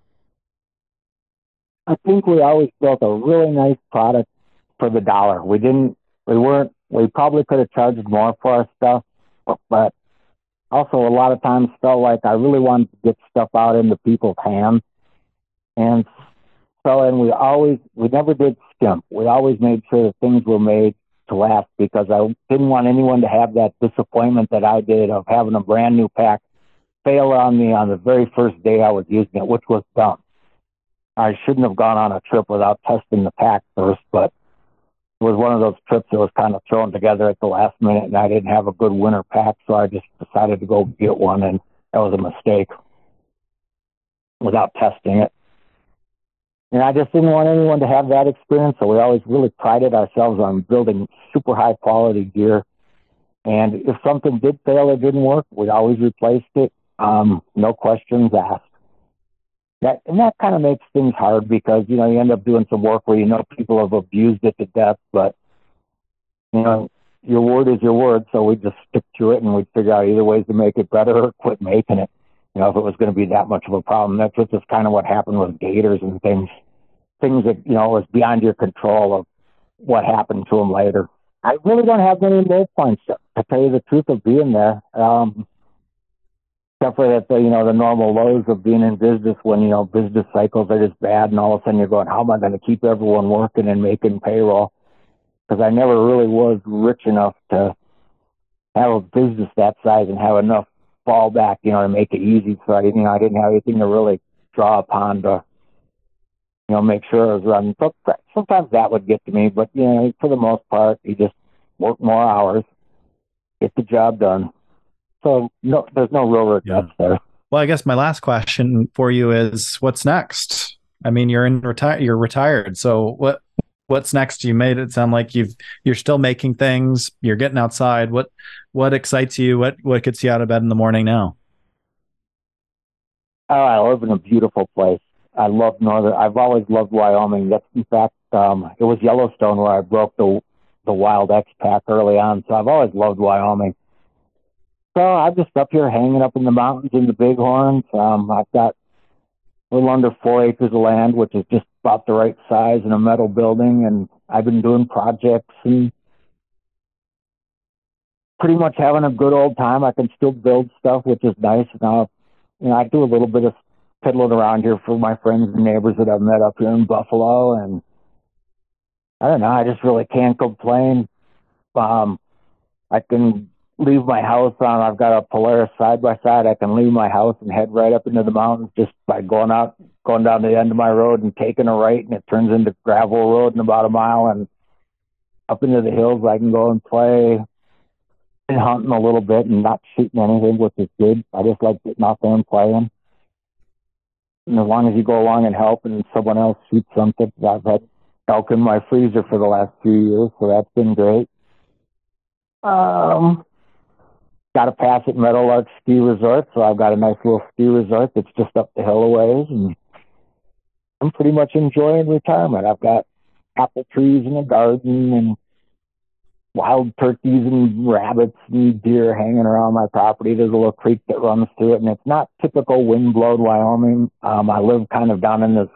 I think we always built a really nice product for the dollar. We didn't, we weren't, we probably could have charged more for our stuff, but also a lot of times felt like I really wanted to get stuff out into people's hands. And so, and we always, we never did skimp. We always made sure that things were made to last, because I didn't want anyone to have that disappointment that I did of having a brand new pack fail on me on the very first day I was using it, which was dumb. I shouldn't have gone on a trip without testing the pack first, but it was one of those trips that was kind of thrown together at the last minute, and I didn't have a good winter pack, so I just decided to go get one, and that was a mistake without testing it. And I just didn't want anyone to have that experience, so we always really prided ourselves on building super high quality gear. And if something did fail or didn't work, we always replaced it, um, no questions asked. That, and that kind of makes things hard, because, you know, you end up doing some work where you know people have abused it to death, but, you know, your word is your word, so we just stick to it, and we'd figure out either ways to make it better or quit making it, you know, if it was going to be that much of a problem. That's just kind of what happened with gators and things, things that, you know, was beyond your control of what happened to them later. I really don't have many low points, to, to tell you the truth, of being there. Um, Except for that, the, you know, the normal lows of being in business when, you know, business cycles are just bad, and all of a sudden you're going, how am I going to keep everyone working and making payroll? Because I never really was rich enough to have a business that size and have enough fallback, you know, to make it easy. So I didn't, you know, I didn't have anything to really draw upon to, you know, make sure I was running. So sometimes that would get to me, but, you know, for the most part, you just work more hours, get the job done. So no, there's no real regrets yeah. there. Well, I guess my last question for you is, what's next? I mean, you're in retire, you're retired. So what, what's next? You made it sound like you've, you're still making things, you're getting outside. What, what excites you? What, what gets you out of bed in the morning now? Oh, I live in a beautiful place. I love Northern, I've always loved Wyoming. That's in fact, um, it was Yellowstone where I broke the, the wild X pack early on. So I've always loved Wyoming. So I'm just up here hanging up in the mountains in the Bighorns. Um, I've got a little under four acres of land, which is just about the right size in a metal building. And I've been doing projects and pretty much having a good old time. I can still build stuff, which is nice. Now, you know, I do a little bit of piddling around here for my friends and neighbors that I've met up here in Buffalo. And I don't know, I just really can't complain. Um, I can leave my house on, I've got a Polaris side by side. I can leave my house and head right up into the mountains just by going out, going down to the end of my road and taking a right, and it turns into gravel road in about a mile, and up into the hills I can go and play and hunting a little bit and not shooting anything, which is good. I just like getting out there and playing. And as long as you go along and help and someone else shoots something, I've had elk in my freezer for the last few years, so that's been great. Um, got a pass at Meadowlark Ski Resort, so I've got a nice little ski resort that's just up the hill a ways, and I'm pretty much enjoying retirement. I've got apple trees in the garden and wild turkeys and rabbits and deer hanging around my property. There's a little creek that runs through it, and it's not typical wind-blown Wyoming. Um, I live kind of down in this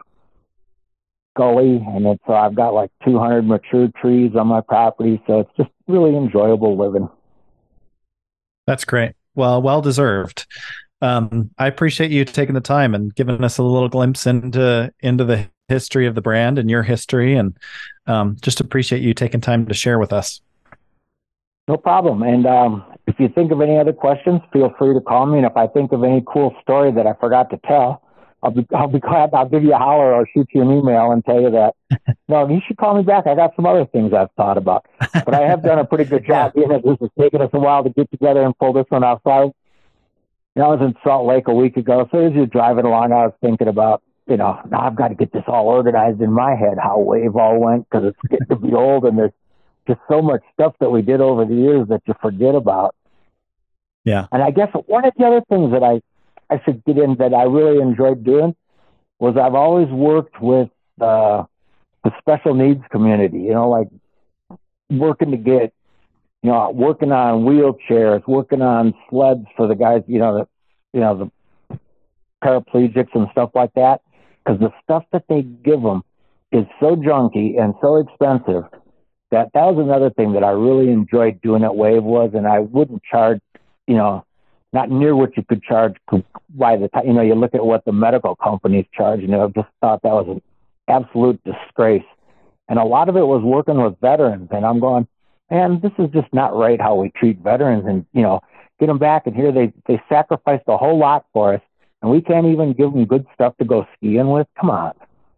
gully, and it's uh, I've got like two hundred mature trees on my property, so it's just really enjoyable living. That's great. Well, well deserved. Um, I appreciate you taking the time and giving us a little glimpse into into the history of the brand and your history, and um, just appreciate you taking time to share with us. No problem. And um, if you think of any other questions, feel free to call me. And if I think of any cool story that I forgot to tell, I'll be I'll be glad. I'll give you a holler or shoot you an email and tell you that. No, you should call me back. I got some other things I've thought about. But I have done a pretty good job. Yeah. Being that this has taken us a while to get together and pull this one off. So I, you know, I was in Salt Lake a week ago. So as you're driving along, I was thinking about, you know, now I've got to get this all organized in my head, how Wave all went, because it's getting to be old and there's just so much stuff that we did over the years that you forget about. Yeah. And I guess one of the other things that I, I should get in that I really enjoyed doing was I've always worked with uh, the special needs community, you know, like working to get, you know, working on wheelchairs, working on sleds for the guys, you know, the, you know, the paraplegics and stuff like that. Because the stuff that they give them is so junky and so expensive that that was another thing that I really enjoyed doing at Wave was, and I wouldn't charge, you know, not near what you could charge by the time, you know, you look at what the medical companies charge, and I just thought that was an absolute disgrace. And a lot of it was working with veterans, and I'm going, man, this is just not right how we treat veterans, and, you know, get them back, and here they, they sacrificed a whole lot for us, and we can't even give them good stuff to go skiing with. Come on.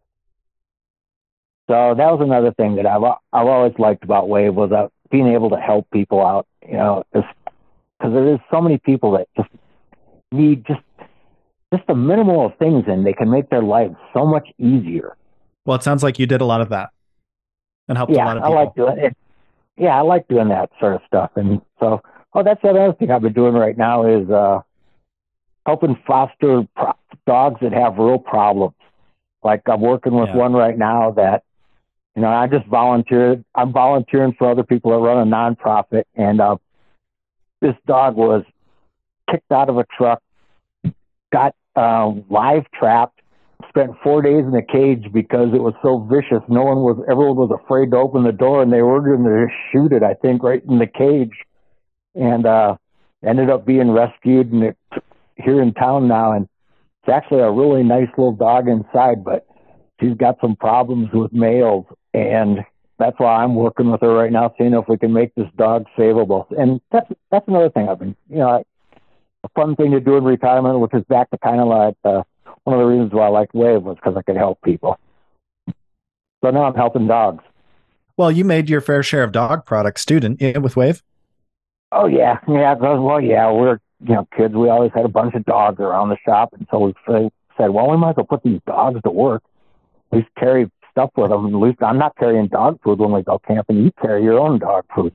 So that was another thing that I've, I've always liked about Wave was uh, being able to help people out, you know, because there is so many people that just need just just a minimal of things, and they can make their lives so much easier. Well, it sounds like you did a lot of that and helped yeah, a lot of people. I like doing it. Yeah, I like doing that sort of stuff. And so, oh, that's the other thing I've been doing right now is uh, helping foster pro- dogs that have real problems. Like I'm working with yeah. one right now that, you know, I just volunteered. I'm volunteering for other people that run a nonprofit, and uh, this dog was kicked out of a truck, got uh, live trapped, spent four days in a cage because it was so vicious. No one was, everyone was afraid to open the door, and they ordered him to just shoot it, I think, right in the cage. And uh, ended up being rescued, and it's here in town now. And it's actually a really nice little dog inside, but she's got some problems with males, and that's why I'm working with her right now, seeing if we can make this dog savable. And that's that's another thing I've been, you know, I, a fun thing to do in retirement, which is back to kind of like uh, one of the reasons why I liked Wave was because I could help people. So now I'm helping dogs. Well, you made your fair share of dog products, didn't you, with Wave? Oh, yeah. Yeah. Well, yeah, we're, you know, kids. We always had a bunch of dogs around the shop. And so we said, well, we might as well put these dogs to work. At least carry stuff with them. At least I'm not carrying dog food when we go camping. You carry your own dog food.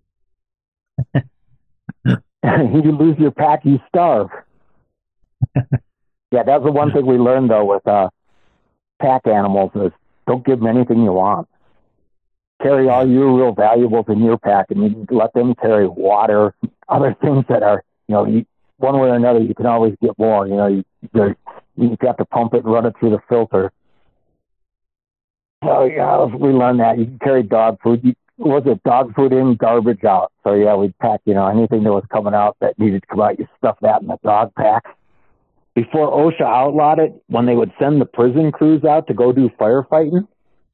You lose your pack, you starve. Yeah, that's the one thing we learned, though, with uh, pack animals is don't give them anything you want. Carry all your real valuables in your pack, and you let them carry water, other things that are, you know, you, one way or another, you can always get more. You know, you, you have to pump it and run it through the filter. So, yeah, we learned that. You can carry dog food. You, was it dog food in, garbage out? So, yeah, we'd pack, you know, anything that was coming out that needed to come out, you stuff that in the dog pack. Before OSHA outlawed it, when they would send the prison crews out to go do firefighting,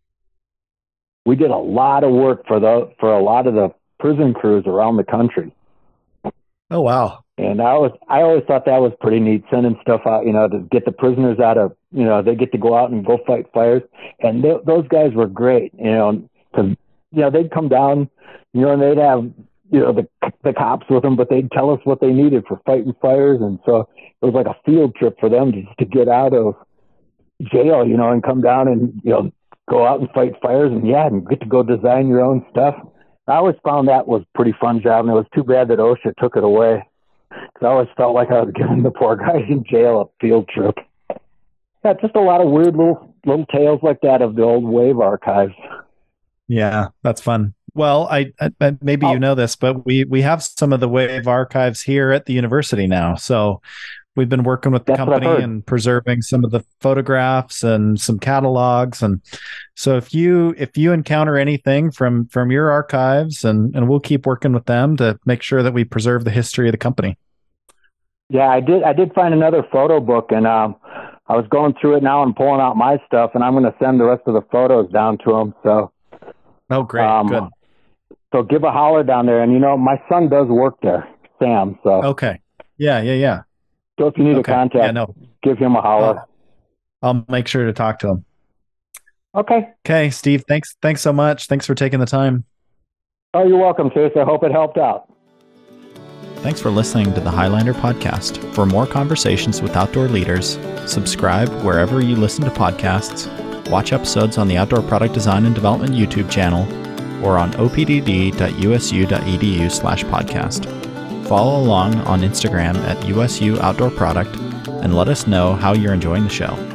we did a lot of work for the for a lot of the prison crews around the country. Oh, wow. And I was I always thought that was pretty neat, sending stuff out, you know, to get the prisoners out of, you know, they get to go out and go fight fires. And th- those guys were great, you know, because, you know, they'd come down, you know, and they'd have, you know, the the cops with them, but they'd tell us what they needed for fighting fires. And so it was like a field trip for them just to get out of jail, you know, and come down and, you know, go out and fight fires and, yeah, and get to go design your own stuff. I always found that was a pretty fun job, and it was too bad that OSHA took it away. Because I always felt like I was giving the poor guys in jail a field trip. Yeah, just a lot of weird little little tales like that of the old Wave archives. Yeah, that's fun. Well, I, I maybe oh. you know this, but we we have some of the Wave archives here at the university now. So we've been working with the That's company and preserving some of the photographs and some catalogs. And so if you if you encounter anything from from your archives, and and we'll keep working with them to make sure that we preserve the history of the company. Yeah, I did. I did find another photo book, and um, I was going through it now and pulling out my stuff, and I'm going to send the rest of the photos down to them. So, oh, great, um, good. So give a holler down there, and you know, my son does work there, Sam. So okay, yeah, yeah, yeah. So if you need okay. a contact, yeah, no. give him a holler. I'll, I'll make sure to talk to him. Okay. Okay, Steve. Thanks. Thanks so much. Thanks for taking the time. Oh, you're welcome, Chase. I hope it helped out. Thanks for listening to the Highlander podcast. For more conversations with outdoor leaders, subscribe wherever you listen to podcasts, watch episodes on the Outdoor Product Design and Development YouTube channel, or on opdd dot u s u dot e d u slash podcast. Follow along on Instagram at U S U Outdoor Product and let us know how you're enjoying the show.